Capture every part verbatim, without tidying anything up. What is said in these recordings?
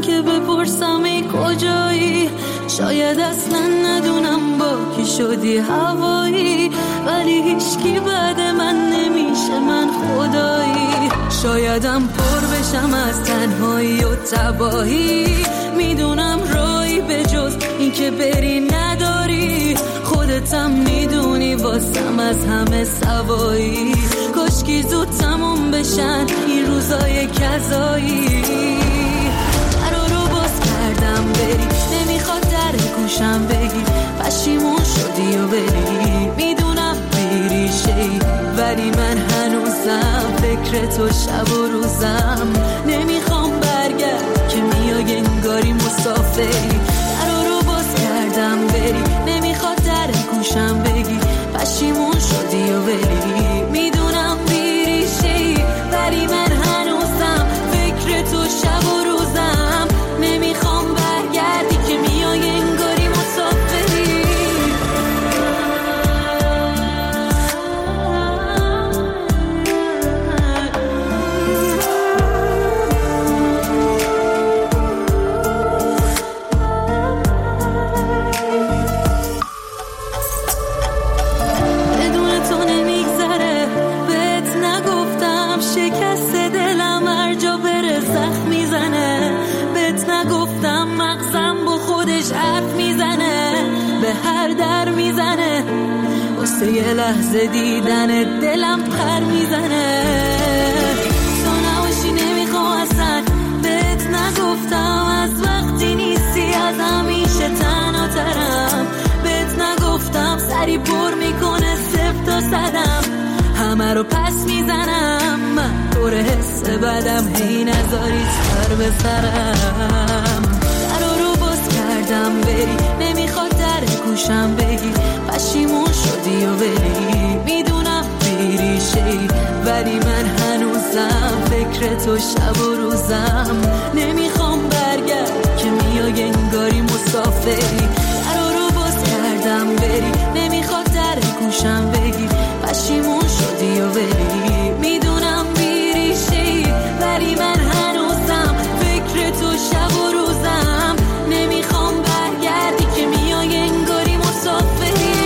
که بپرسم ای کجایی، شاید اصلا ندونم با کی شدی هوایی، ولی هیچکی بعد من نمیشه من خدایی. شایدم پر بشم از تنهایی و تباهی، میدونم رایی به جز این که بری نداری، خودتم میدونی واسم از همه سوایی. کاشکی زود تموم بشن این روزای کذایی. درا رو باز کردم بری، نمیخواد در گوشم بگی پشیمون شدی و بری، میدونم بیریشه‌ای ولی من هنوزم فکر تو شب و روزم. نمیخوام برگرد که میای انگاری مسافری. درا رو باز کردم بری، نمیخواد در گوشم بگی پشیمون شدی و بری، میدونم بیریشه‌ای ولی من هنوزم فکر تو شب و روزم. نمیخوام برگردی که میای انگاری مسافری. بدون تو نمیگذره، بهت نگفتم شکست دلم هر جا بره زخم میزنه، بهت نگفتم مغزم با خودش حرف میزنه، به هر در میزنه، واسه یه لحظه دیدن دلم پر میزنه. تو نباشی نمیخوام اصلا، بهت نگفتم از وقتی نیستی از همیشه تنها ترم، بهت نگفتم سری پر میکنه صفر تا صدم، همه رو پس میزنم. من طور حس بدم هی نذاری سر به سرم. درا رو باز کردم بری، نمیخواد در گوشم بگی پشیمون شدی و بری، میدونم بیریشه‌ای ولی من هنوزم فکر تو شب و روزم. نمیخوام برگرد که میای انگاری مسافری. درا رو باز کردم بری، نمیخواد در گوشم بگی پشیمون شدی و بری، میدونم بیریشه‌ای ولی من هنوزم فکر تو شب و روزم. نمیخوام برگردی که میای انگاری مسافری.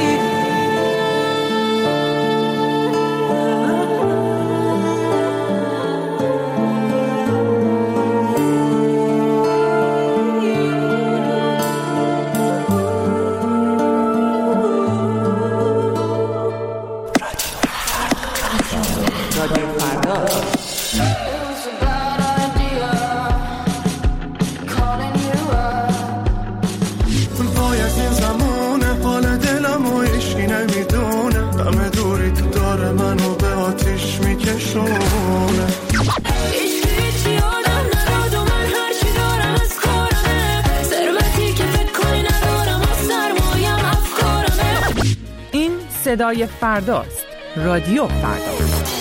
صدای فرداست. رادیو فردا.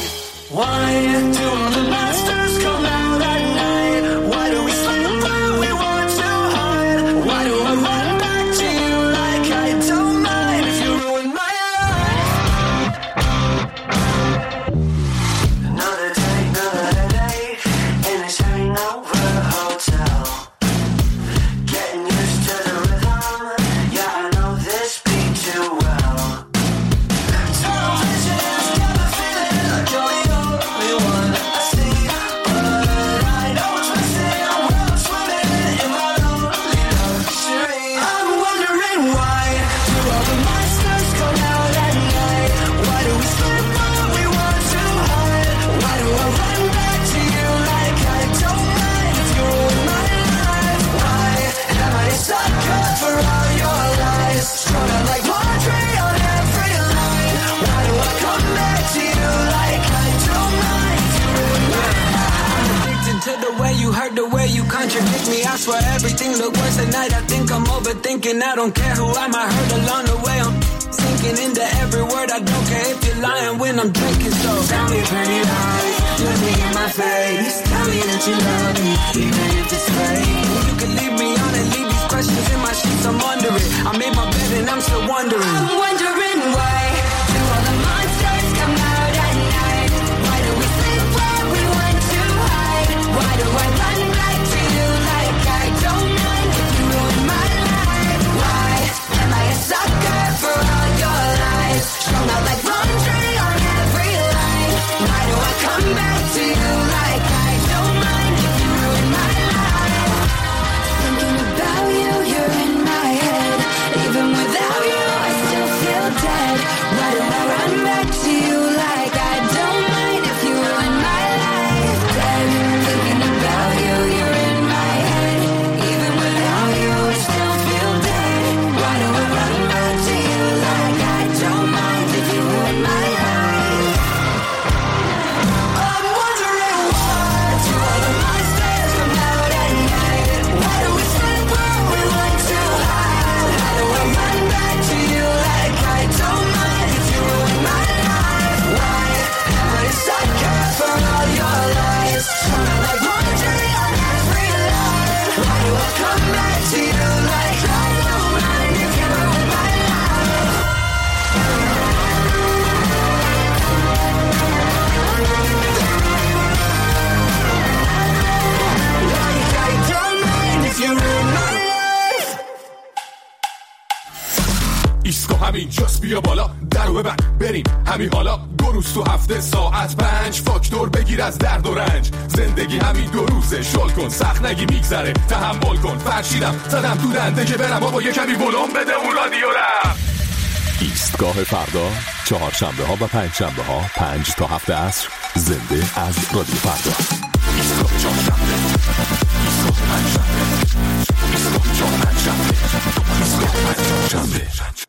I don't care who I might hurt along the way. I'm sinking into every word. I don't care if you're lying when I'm drinking. So tell me pretty lies, look me in my face. Tell me that you love me, even if it's fake. You can leave me on and leave these questions in my sheets. I'm under it. I made my bed and I'm still wondering. I'm wondering why do all the monsters come out at night? Why do we sleep where we want to hide? Why do I run back to you like همین جاست بیا بالا درو ببند بریم همین حالا دو روز تو هفته ساعت پنج فاکتور بگیر از درد و رنج زندگی همین دو روزه شل کن سخت نگی میگذره تحمل کن فرشیدم زدم تو دنده که برم بابا یه کمی ولوم بده اون رادیو رم. ایستگاه فردا چهارشنبه ها و پنج شنبه ها پنج تا هفت عصر زنده از رادیو فردا. ایستگاه چهارشنبه ایستگاه پنج شنبه ایستگاه چهار پنج شنبه ایستگاه پنج شنبه.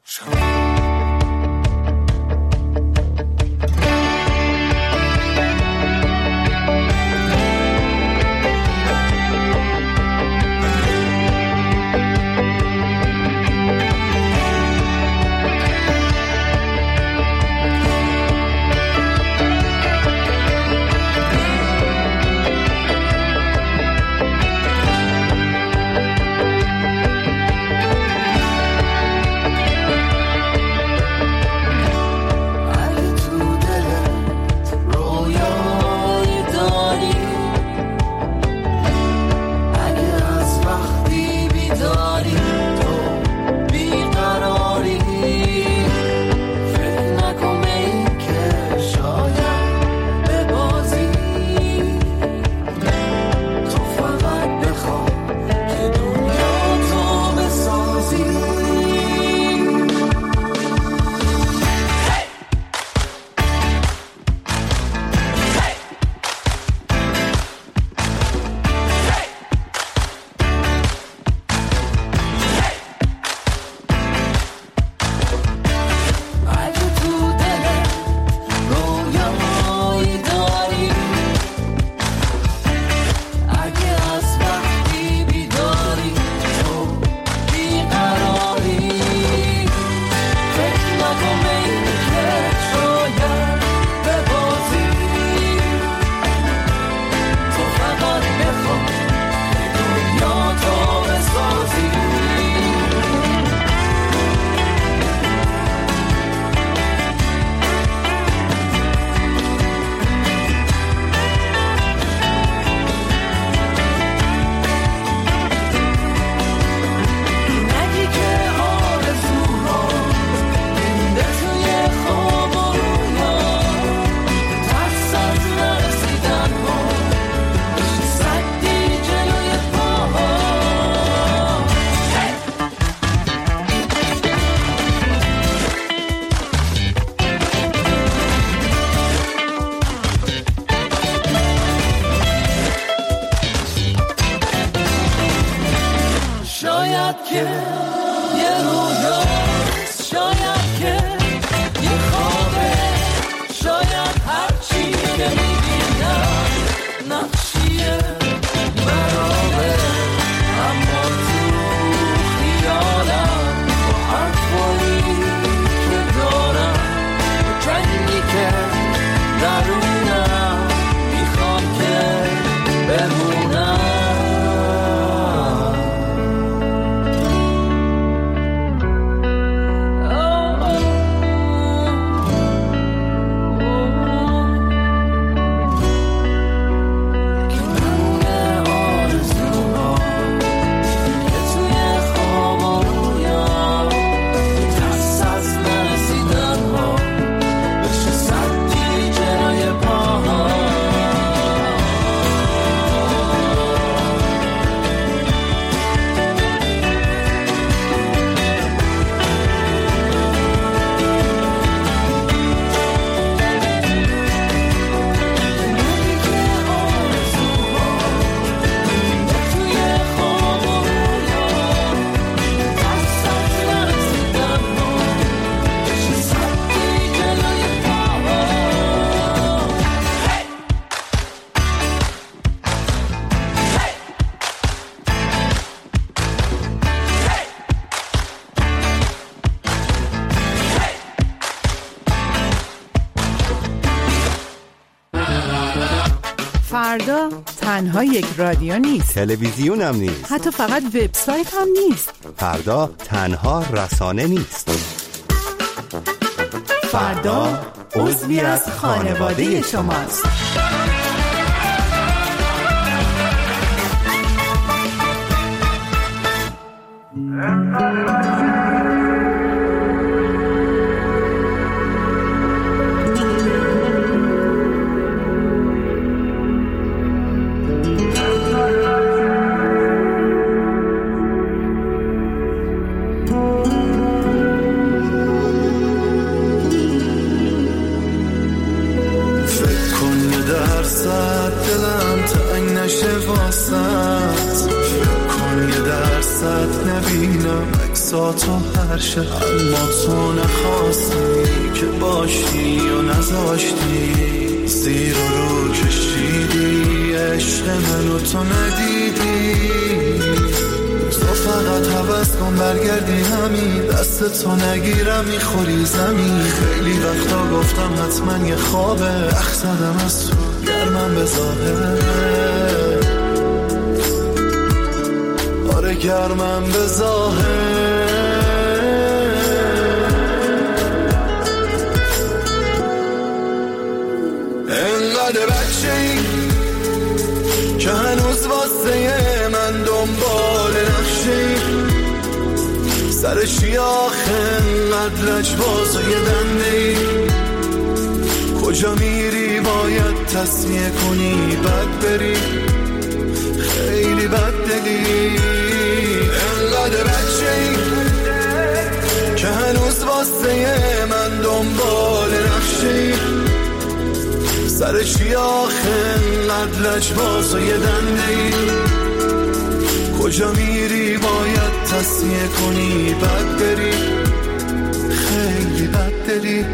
فردا تنها یک رادیو نیست، تلویزیون هم نیست، حتی فقط وبسایت هم نیست. فردا تنها رسانه نیست. فردا عضوی از خانواده شماست. ازت نبینم عکساتو هر شب، اما تو نخواستی که باشی و نذاشتی، زیر و رو کشیدی عشق منو تو ندیدی. تو فقط حوض کن برگردی همین، دست تو نگیرم میخوری زمین. خیلی وقتا گفتم حتما یه خوابه، اخ زدم از تو گرمم به ظاهر، آره گرمم به ظاهر. انقدر بچه‌ای که هنوز واسه من دنبال نقشه‌ای، سرشی آخه انقدر لجباز و یه دنده‌ای. کجا میری باید تصمیه کنی بد بری، خیلی بد دلی. انقدر بچه‌ای که هنوز واسه من دنبال نقشه‌ای، سرشی آخه انقدر لجباز و یه دنده‌ای. کجا میری باید تصمیه کنی بد بری، خیلی بد دلی.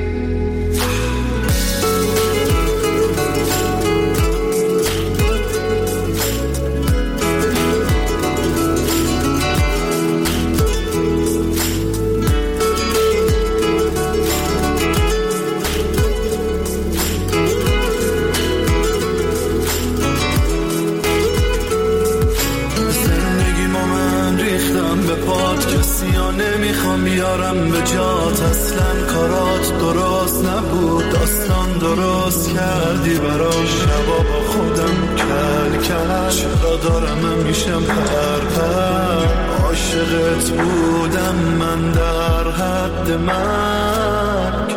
نمیخوام بیارم به جات، اصلا کارات درست نبود، داستان درست کردی برام، شبا با خودم کل کل. چرا دارم من میشم پر پر، عاشقت بودم من در حد مرگ.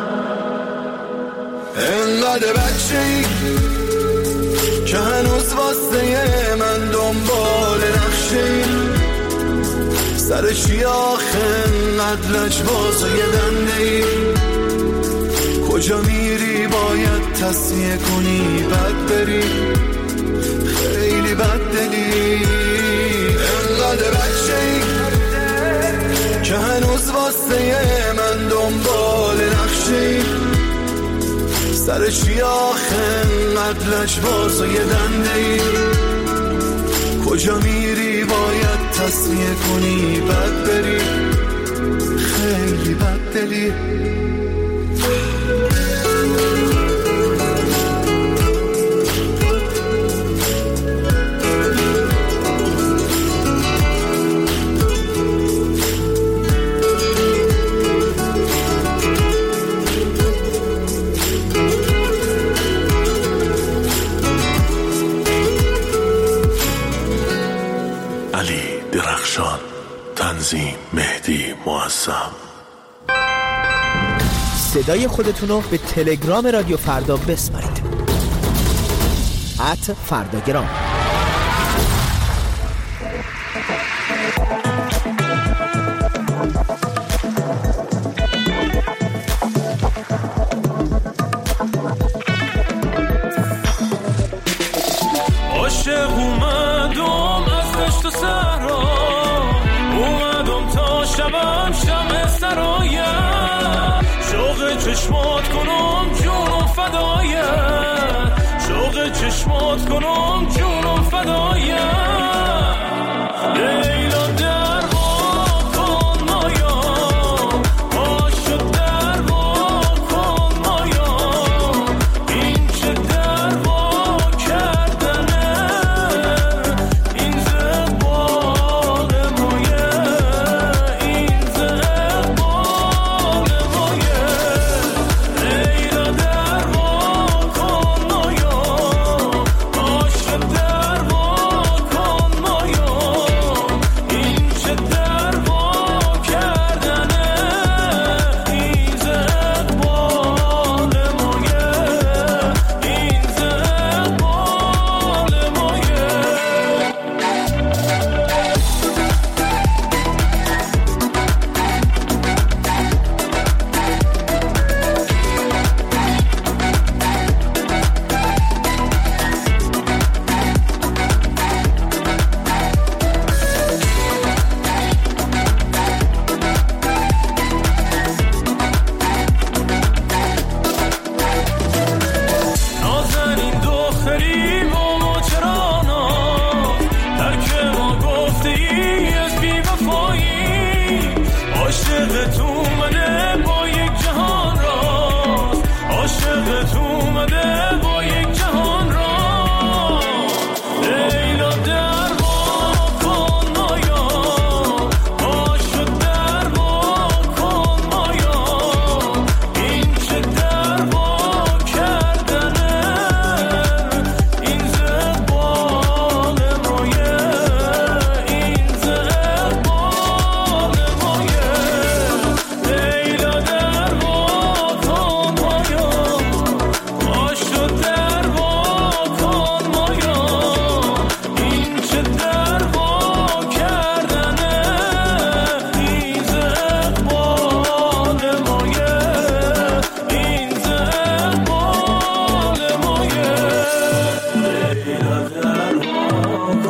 انقدر بچه‌ای که هنوز واسه من دنبال نقشه‌ای، سرشی آخه انقدر لجباز و یه دنده‌ای. کجا میری باید تصمیه کنی بد بری، خیلی بد دلی. انقدر بچه‌ای که هنوز واسه من دنبال نقشه‌ای، سرشی آخه انقدر لجباز و یه دنده‌ای. کجا میری باید تصمیه کنی بد بری، خیلی بد دلی. تنظیم مهدی معظم. صدای خودتونو به تلگرام رادیو فردا بسپارید. ات فرداگرام. عاشق اومدم از دشت و صحرا، اومدم تا شبم شمع سرایم، شوق چشمات کنم جونم فدایم، شوق چشمات کنم جونم فدایم. لیلا در وا کن مایا، پاشو در وا کن مایا، این چه در وا کردنه، این زبان مایه، این زبان مایه. لیلا در وا کن مایا، پاشو در وا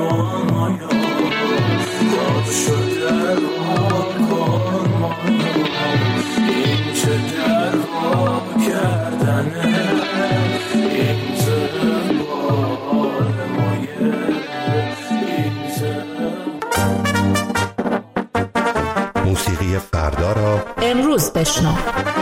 موسیقی فردا را امروز بشنو.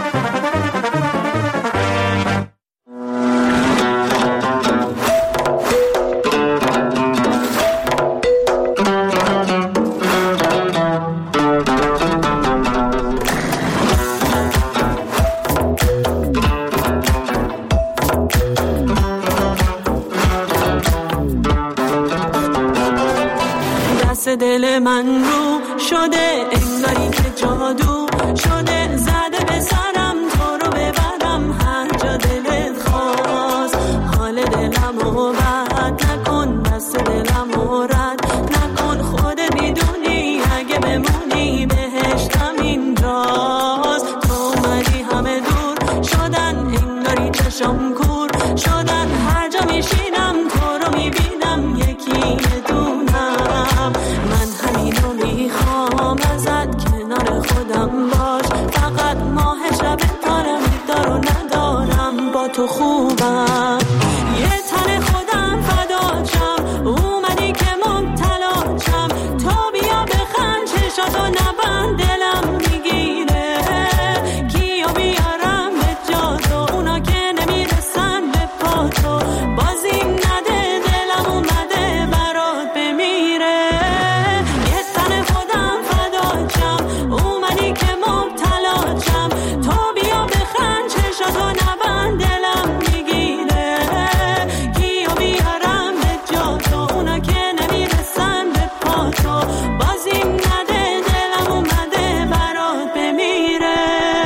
دل من رو شده انگاری که جادو شده زده به سرم تو رو ببرم هر جا دلت خواست حال دلم رو بد نکن دست دلم رو رد نکن خودت میدونی اگه بمونی بهشتم اینجاست تو اومدی همه دور شدن انگاری چشم کور شدن هر جا میشینم تو رو میبینم یکی دونم من همینو میخوام ازت کنار خودم باش فقط ماه شب دارم دارو ندارم با تو خوبم یه تن خودم فداچم اومدی که مبتلاچم تو بیا بخند چشاتو نبند دلم میگیره کیو بیارم به جا تو اونا که نمیرسن به پا تو بازی نده دلم اومده برات بمیره یه تن خودم فداچم اومدی که مبتلاچم تو بیا بخند چشاتو نبند دلم میگیره کیو بیارم به جا تو اونا که نمیرسن به پا تو بازی نده دلم اومده برات بمیره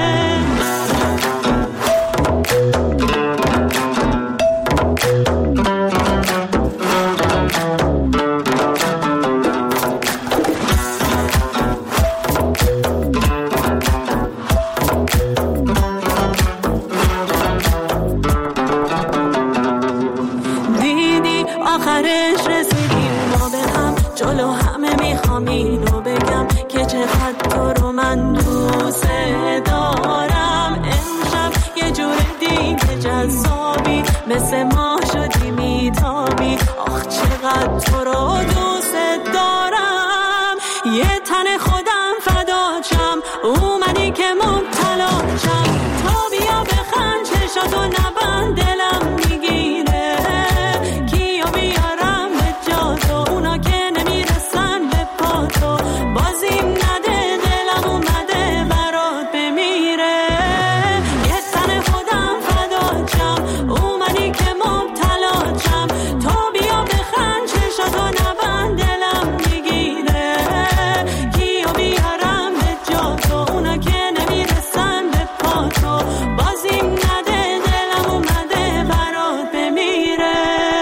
دیدی آخرش رسیدیم ما به هم جلو همه میخوام اینو بگم که چقدر تو رو من دوست دارم امشب یه جور دیگه جذابی مثل ما شدی میتابی آخ چقدر تو رو دوست دارم یه تن خودم فداچم اومدی که مبتلاچم تو بیا بخند چشاتو نبند دلم میگیره کیو بیارم به جا تو اونا که نمیرسن به پا تو بازی نده دلم اومده برات بمیره یه تن خودم فداچم اومدی که مبتلاچم تو بیا بخند چشاتو نبند دلم میگیره کیو بیارم به جا تو اونا که نمیرسن به پا تو بازی نده دلم اومده برات بمیره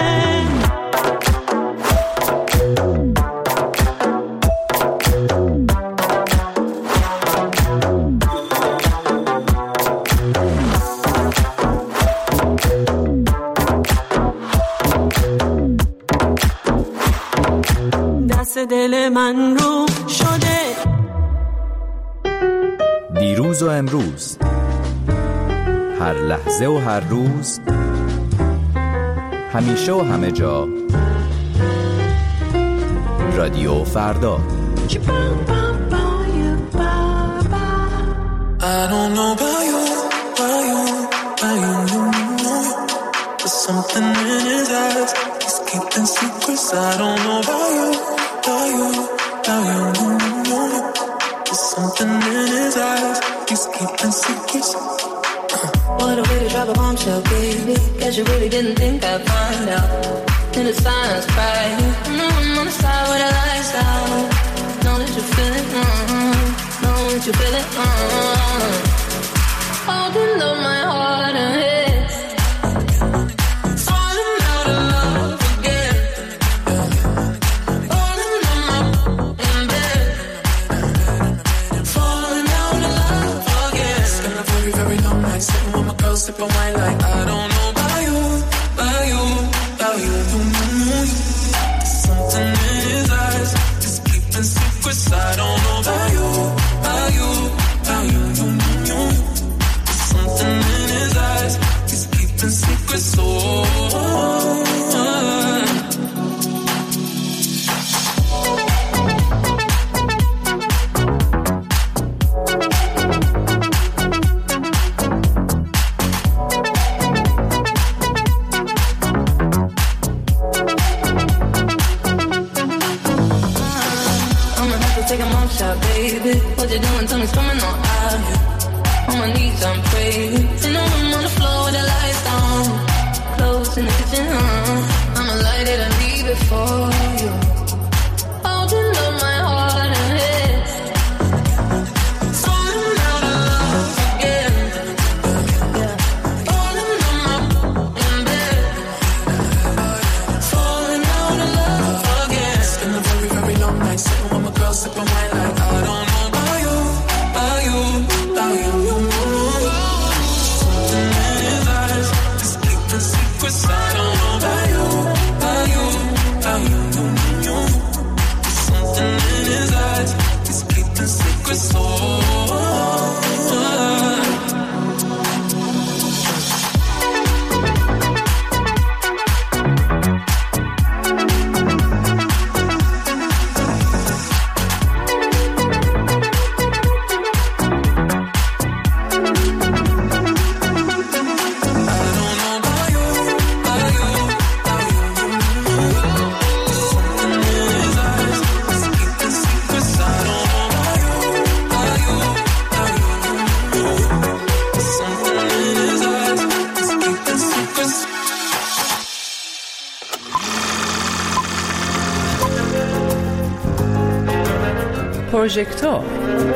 دست دل من رو شده دیروز و امروز هر لحظه و هر روز همیشه و همه جا رادیو فردا I don't know about you, about you, about you, you know. There's something in his eyes, he's keeping secrets. I don't know about you, about you, about you, you know. There's something in his eyes, he's keeping secrets. What a way to drop a bombshell, baby. Guess you really didn't think I'd find out. In the silence, right? Mm, I'm on the side where the lights out. Know that you feel it, mm-hmm. Know that you feel it, mm-hmm. Holding on my heart and head. Falling out of love again. Falling on my in bed. Falling out of love again. It's been a very, very long night. Sitting with my girl, sipping wine like I don't know about you, about you, about you, you know. There's something in take a mom shot, baby. What you doing? Tell me, coming on out here. On my knees, I'm praying. In the room on the floor with the lights on. Close in the kitchen, huh? I'ma light it and leave it for you. Holding up my heart and head. Falling out of love again. Yeah. Falling on my in bed. Falling out of love again. It's been a very, very long night. Sitting with my girl, sipping wine like I don't know about you, about you, about you. Something in his eyes, just keeping secrets. I don't know about you, about you, about you, you. Something in his eyes, just keeping secrets. Oh. پروژکتور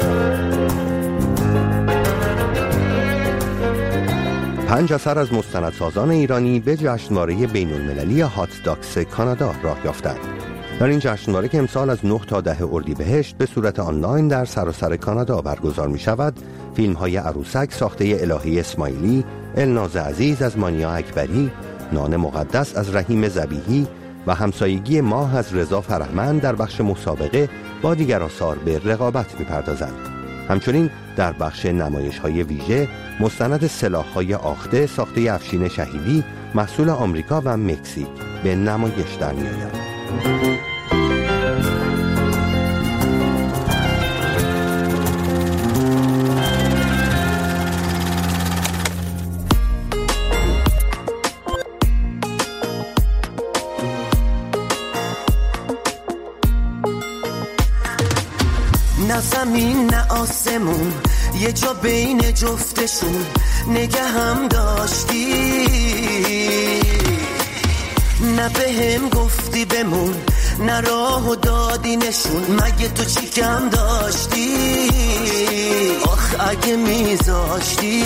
پنج اثر از مستندسازان ایرانی به جشنواره بین‌المللی هات داکس کانادا راه یافتند. در این جشنواره که امسال از نه تا ده اردیبهشت به صورت آنلاین در سراسر کانادا برگزار می شود، فیلم های عروسک ساخته الهی اسماعیلی، الناز عزیز از مانیا اکبری، نان مقدس از رحیم ذبیحی و همسایگی ماه از رضا فرهمند در بخش مسابقه با دیگر آثار به رقابت می‌پردازند. همچنین در بخش نمایش‌های ویژه مستند سلاح‌های آخته ساخته افشین شهیدی محصول آمریکا و مکزیک به نمایش در می‌آید. نه زمین نه آسمون، یه جا بین جفتشون نگه هم داشتی، نه به هم گفتی بمون، نه راهو دادی نشون، مگه تو چی کم داشتی؟ آخ اگه میذاشتی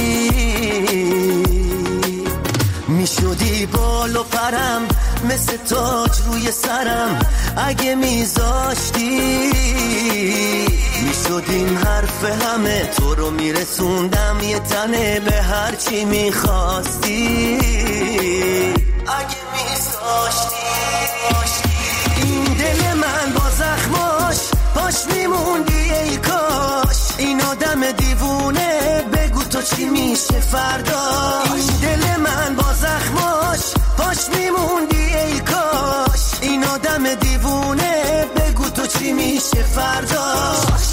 میشدی بال و پرم مثل تاج روی سرم، اگه میذاشتی میشد این حرف همه تو رو میرسوندم یه تنه به هر چی میخواستی، اگه میذاشتی این دل من با زخماش پاش میموندی ای کاش، این آدم دیوونه بگو تو چی میشه فرداش، این دل من با زخماش پاش میموندی ای کاش، این آدم دیوونه بگو تو چی میشه فرداش.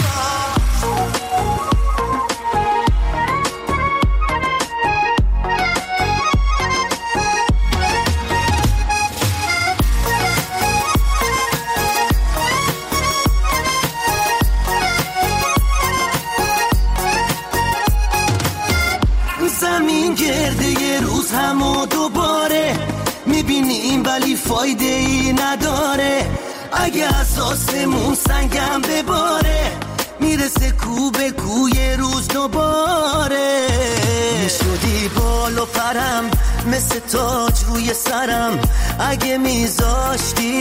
زمین گرده یه روز هم و دوباره میبینیم ولی فایده ای نداره، اگه از آسمون سنگم بباره میرسه کو به کو یه روز دوباره، میشدی بال و پرم مثل تاج روی سرم، اگه میذاشتی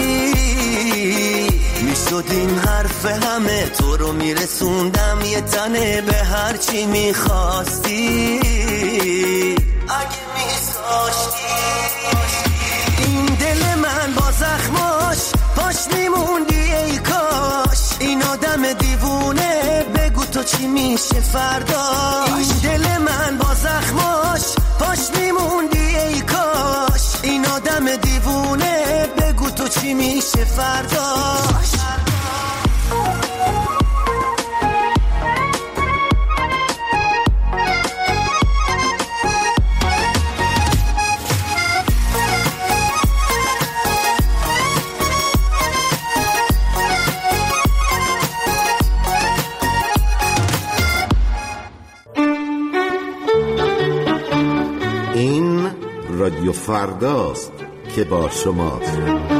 میشد این حرف همه تو رو میرسوندم یه تنه به هر چی میخواستی، اگه میذاشتی این دل من با زخماش پاش میموندی ای کاش، این آدم دیوونه بگو تو چی میشه فرداش، این دل من با زخماش پاش میموندی ای کاش، این آدم دیوونه بگو تو چی میشه فرداش. رادیو فرداست که با شماست.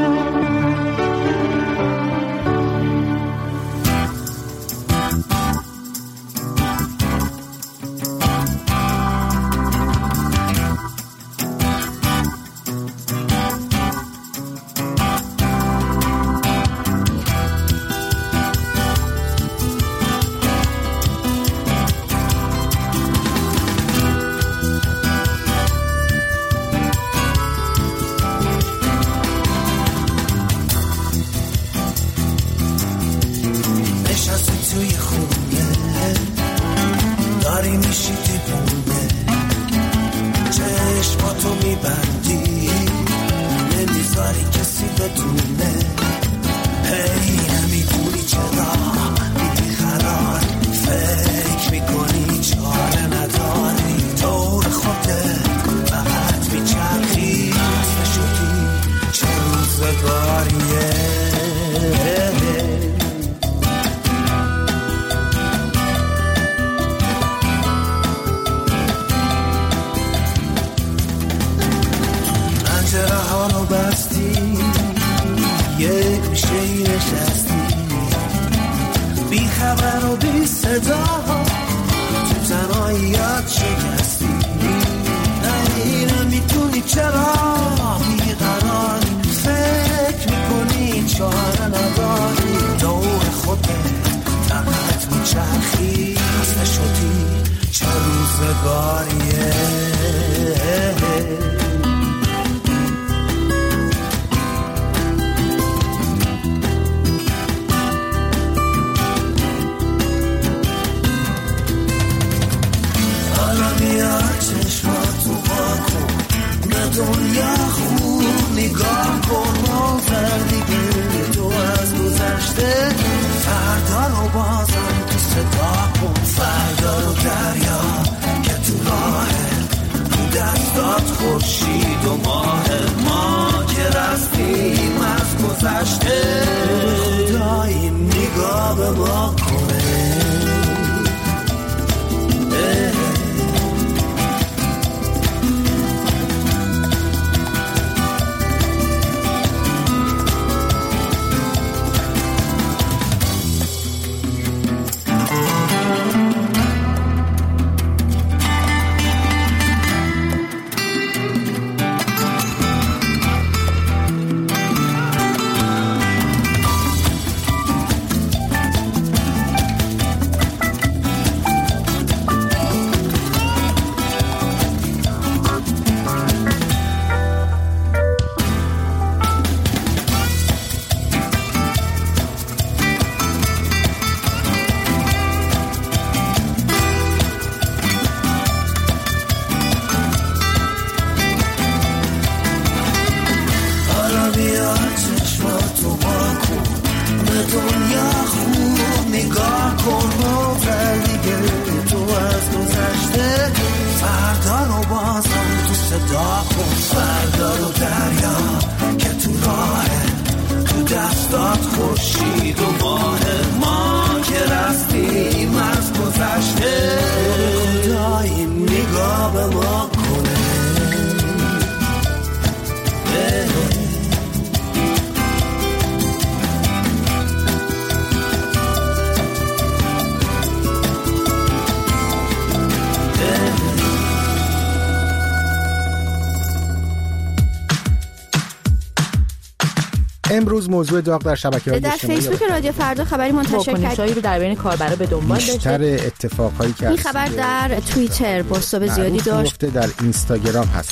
امروز موضوع داغ در شبکه‌های اجتماعی در فیسبوک رادیو فردا خبری منتشر کرد رو در بین کاربرا به دنبال داشته. بیشتر اتفاقایی که این خبر در توییتر باستاب زیادی داشت. در اینستاگرام هست.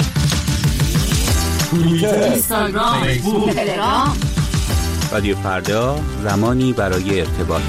توییتر، اینستاگرام، فیسبوک، تلگرام. رادیو فردا زمانی برای ارتباط.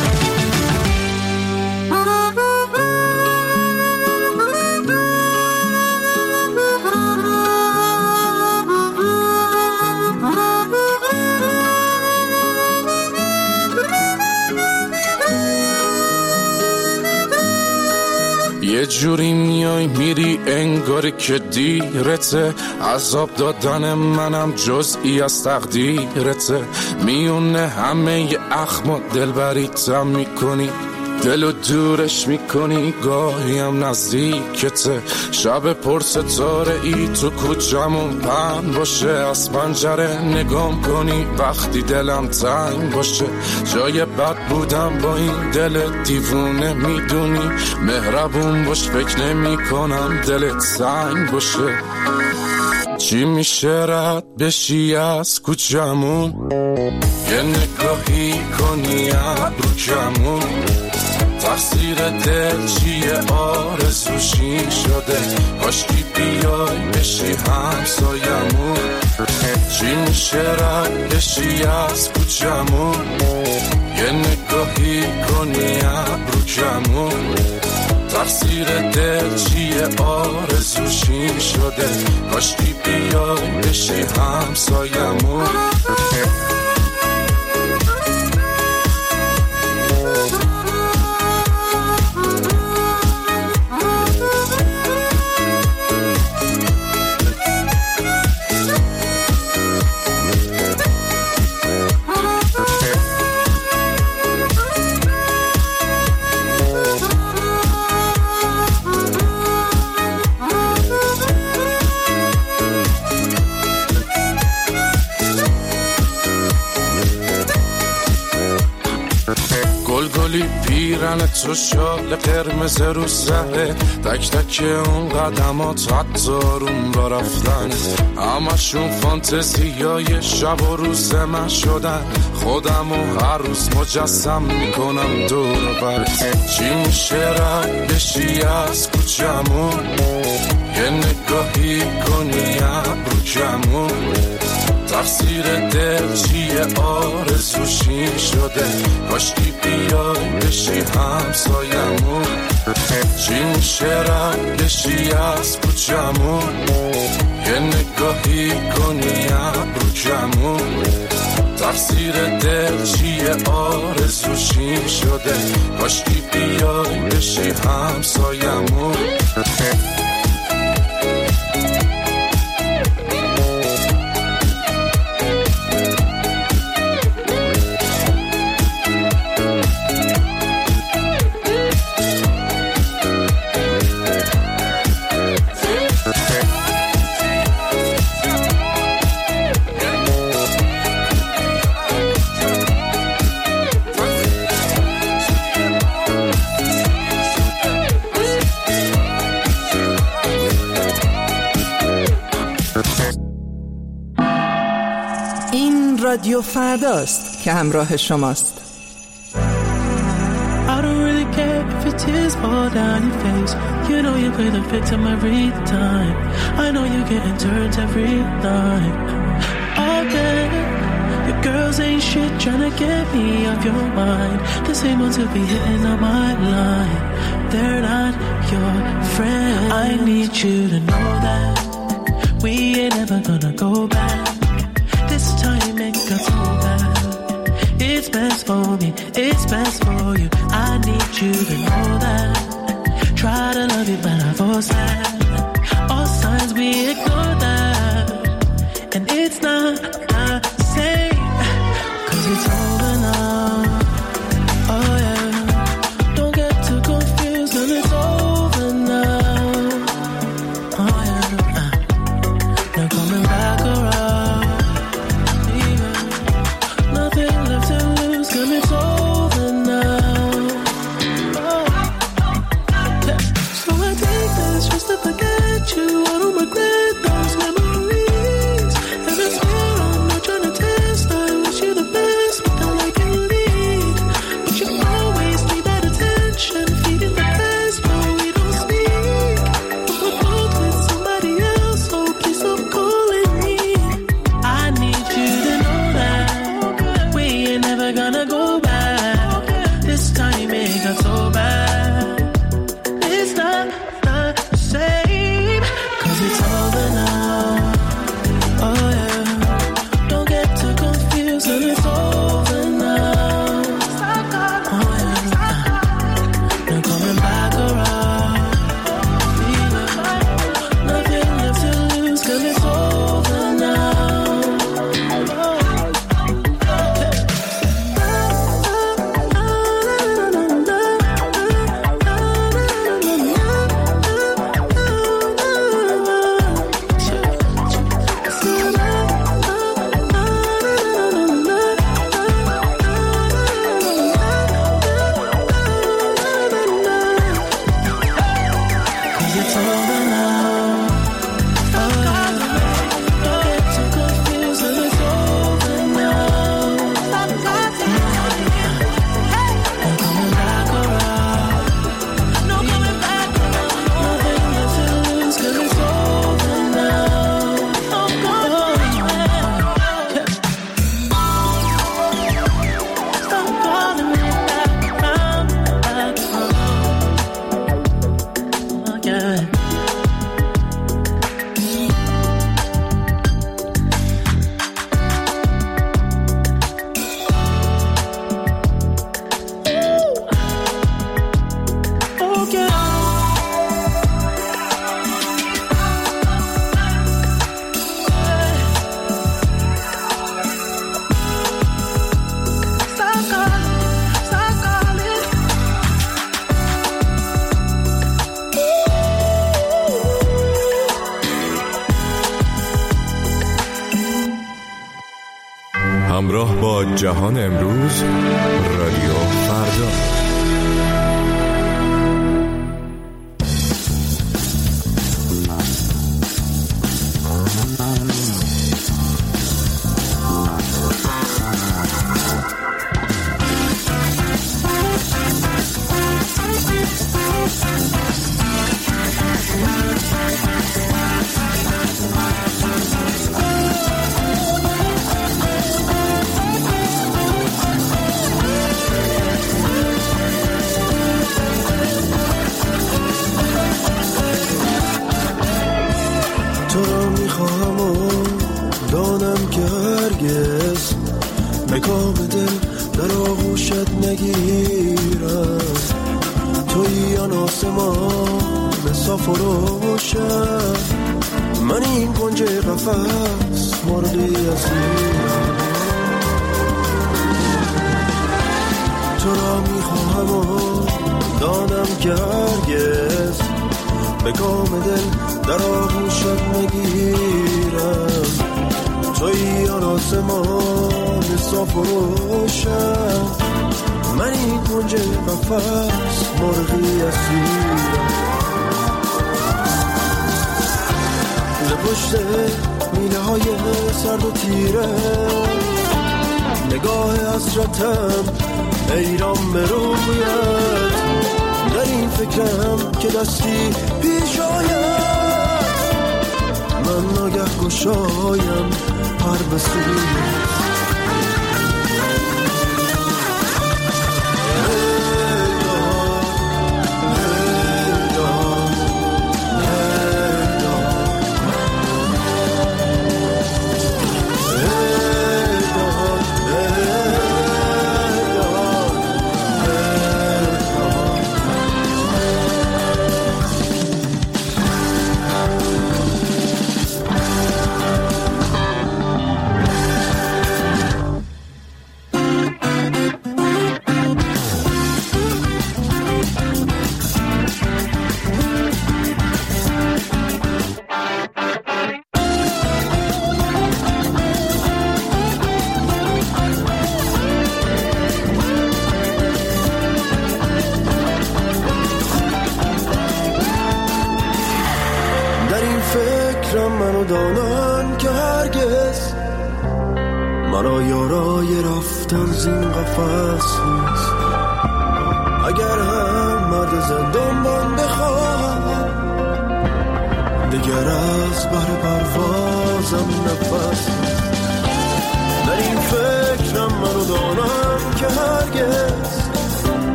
یه جوری میای میری انگار که دیرته، عذاب دادن منم جزئی از تقدیرته، میونه همه ی اخم و دلبریتم میکنی، دلو دورش میکنی گاهی هم نزدیکته، شب پر ستاره ای تو کوچمون پهن باشه، از پنجره نگام کنی وقتی دلم تنگ باشه، جای بد بودم با این دل دیوونه میدونی، مهربون باش فکر نمی کنم دلت سنگ باشه. چی میشه رد بشی از کوچمون، یه نگاهی کنی ابرو کمون، تقصیر دل چیه آرزوشی شده، کاشکی بیای بشی همسایمون. چی میشه رد بشی از کوچمون، یه نگاهی کنی ابرو کمون، تقصیر دل چیه آرزوشی شده، کاشکی بیای بشی همسایمون. گلگلی پیرن تو شال قرمز رو سره، تک تک اون قدمات حتی روم را رفتن، همشون فانتزیای شب و روز من شدن، خودم و هر روز مجسم میکنم دور برت. چی میشه رد بشی از کوچمون، یه نگاهی کنی ابرو کمون، تقصیر دل چیه آرزوشی شده، کاشکی بیای بشی همسایمون. چی میشه رد بشی از کوچمون، یه نگاهی کنی ابرو کمون، تقصیر دل چیه آرزوشی شده، کاشکی بیای بشی همسایمون. رادیو فرداست که همراه شماست. I don't really care if your tears fall down your face. You know you play the victim every time. I know you're getting turned every night. All day, your girls ain't shit trying to get me off your mind. The same ones who be hitting on my line. They're not your friends. I need you to know that we ain't ever gonna go back. This time it got so bad. It's best for me, it's best for you. I need you to know that. Try to love you but I force that. All signs we ignore that. And it's not the same, cause it's over now. Oh yeah, don't get too confused when it's over now. Oh yeah, uh, they're coming back around. Gonna go back. همراه با جهان امروز، رادیو فردا.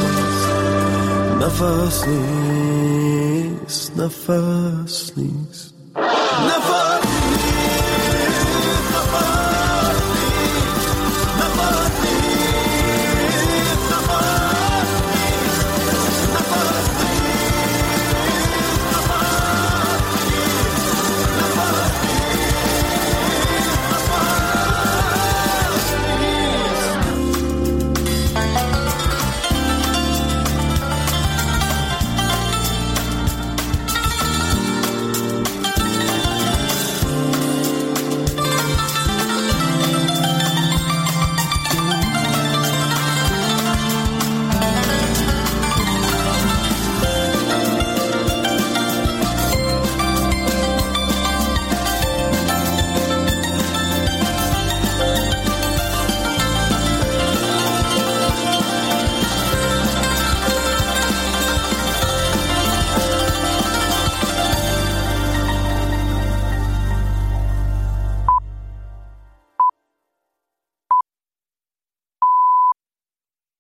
نفس نیست نفس نیست